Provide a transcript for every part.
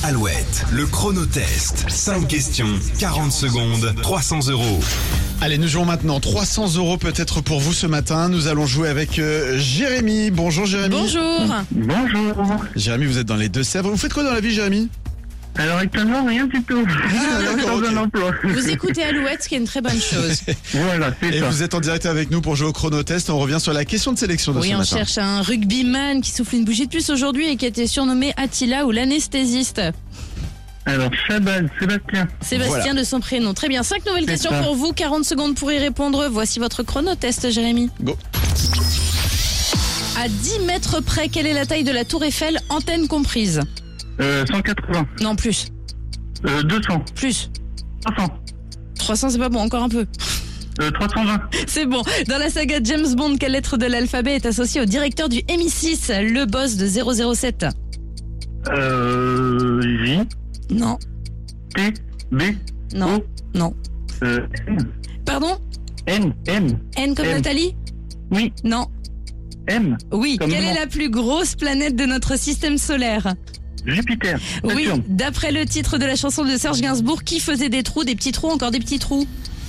Alouette, le chronotest. 5 questions, 40 secondes, 300 €. Allez, nous jouons maintenant. 300 € peut-être pour vous ce matin. Nous allons jouer avec Jérémy. Bonjour Jérémy. Bonjour. Bonjour. Jérémy, vous êtes dans les Deux-Sèvres. Vous faites quoi dans la vie, Jérémy? Alors actuellement, rien du tout. d'accord, Dans un ok. emploi. Vous écoutez Alouette, ce qui est une très bonne chose. Voilà, c'est Et ça. vous êtes en direct avec nous pour jouer au chronotest. On revient sur la question de sélection de Oui, ce on matin. cherche un rugbyman qui souffle une bougie de plus aujourd'hui et qui a été surnommé Attila ou l'anesthésiste. Alors, Chabal, Sébastien. Sébastien Voilà. de son prénom. Très bien, 5 nouvelles C'est questions ça. pour vous, 40 secondes pour y répondre. Voici votre chronotest, Jérémy. Go. À 10 mètres près, quelle est la taille de la tour Eiffel, antenne comprise? 180. Non, plus. 200. Plus. 300. 300, c'est pas bon, encore un peu. 320. C'est bon. Dans la saga James Bond, quelle lettre de l'alphabet est associée au directeur du MI6, le boss de 007? J, Non, T, B, non, O, non. N. Pardon? N, M. N comme M. Nathalie? Oui, Non. M. Oui. Comme Quelle moi. est la plus grosse planète de notre système solaire? Jupiter. Oui. Saturne. D'après le titre de la chanson de Serge Gainsbourg, qui faisait des trous, des petits trous, encore des petits trous?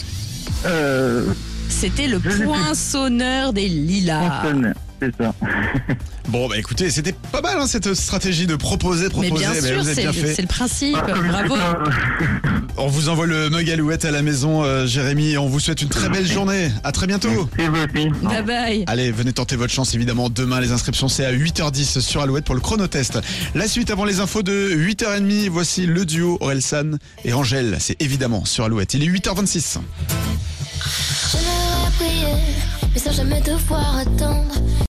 C'était le Je sais plus. poinçonneur des lilas. Consonne. C'est ça. Bon, bah écoutez, c'était pas mal cette stratégie de proposer. Mais bien sûr, vous avez c'est bien fait. le principe. Ah, Bravo. On vous envoie le mug Alouette à la maison, Jérémy, et on vous souhaite une très belle journée. À très bientôt. C'est vous aussi. Bye bye. Allez, venez tenter votre chance évidemment demain. Les inscriptions c'est à 8h10 sur Alouette pour le chronotest. La suite avant les infos de 8h30. Voici le duo Orelsan et Angèle. C'est évidemment sur Alouette. Il est 8h26. J'aimerais prier, mais sans jamais devoir attendre.